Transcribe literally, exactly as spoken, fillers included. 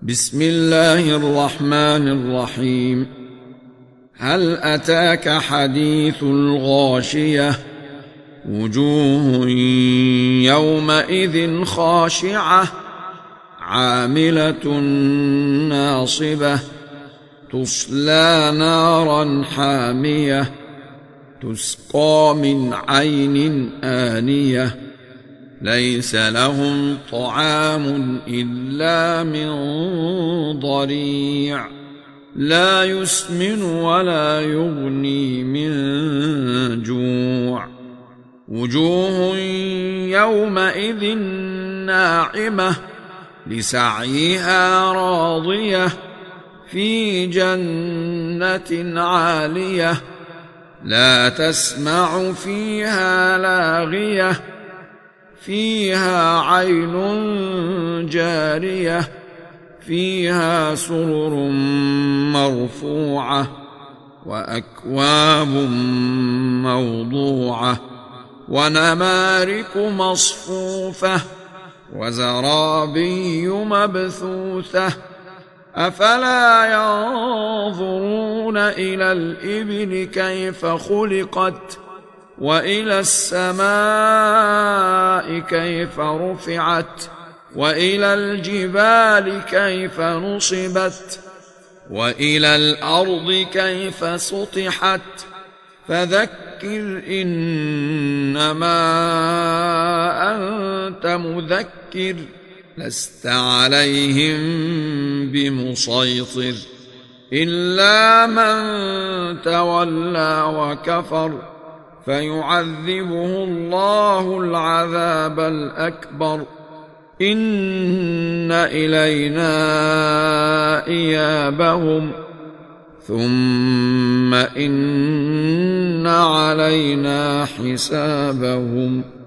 بسم الله الرحمن الرحيم. هل أتاك حديث الغاشية؟ وجوه يومئذ خاشعة عاملة ناصبة تصلى نارا حامية تسقى من عين آنية ليس لهم طعام إلا من ضريع لا يسمن ولا يغني من جوع. وجوه يومئذ ناعمة لسعيها راضية في جنة عالية لا تسمع فيها لاغية فيها عين جارية فيها سرر مرفوعة وأكواب موضوعة ونمارق مصفوفة وزرابي مبثوثة أفلا ينظرون إلى الإبل كيف خلقت وإلى السماء كيف رفعت وإلى الجبال كيف نصبت وإلى الأرض كيف سطحت فذكر إنما أنت مذكر لست عليهم بمسيطر إلا من تولى وكفر فيعذبه الله العذاب الأكبر إن إلينا إيابهم ثم إن علينا حسابهم.